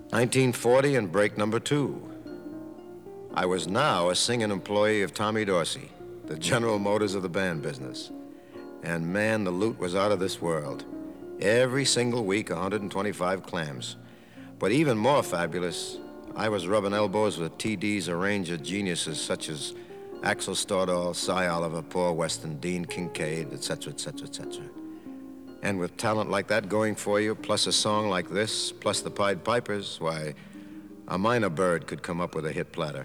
1940 and break number 2. I was now a singing employee of Tommy Dorsey, the General Motors of the band business. And man, the loot was out of this world. Every single week, 125 clams. But even more fabulous, I was rubbing elbows with TD's arranger geniuses such as Axel Stordahl, Cy Oliver, Paul Weston, Dean Kincaid, etc., etc., etc. And with talent like that going for you, plus a song like this, plus the Pied Pipers, why, a minor bird could come up with a hit platter.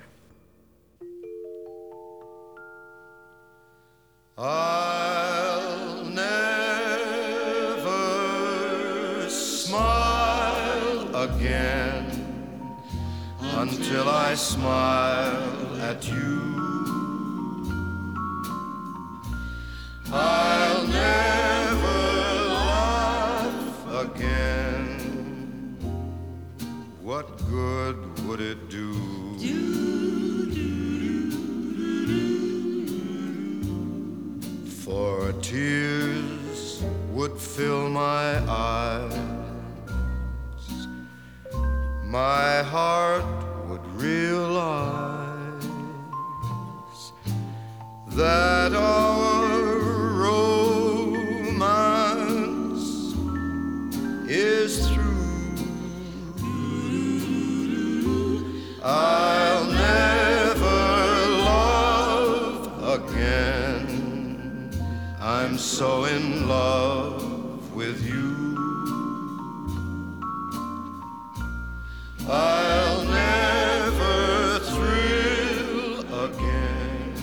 I'll never smile again until I smile at you. I'll never laugh again. What good would it do? For tears would fill my eyes. My heart would realize that our romance is through. I'll never love again. I'm so in love with you. I'll never thrill again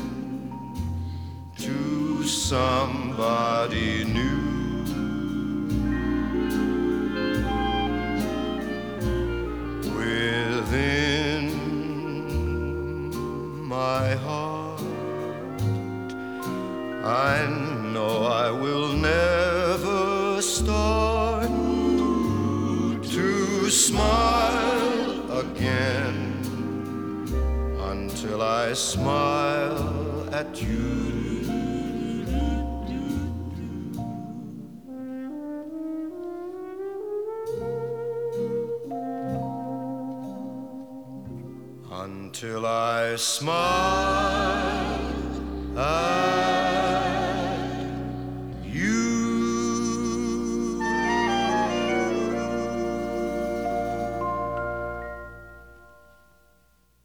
to somebody new. Within my heart, I know I will never start to smile again until I smile at you. Until I smile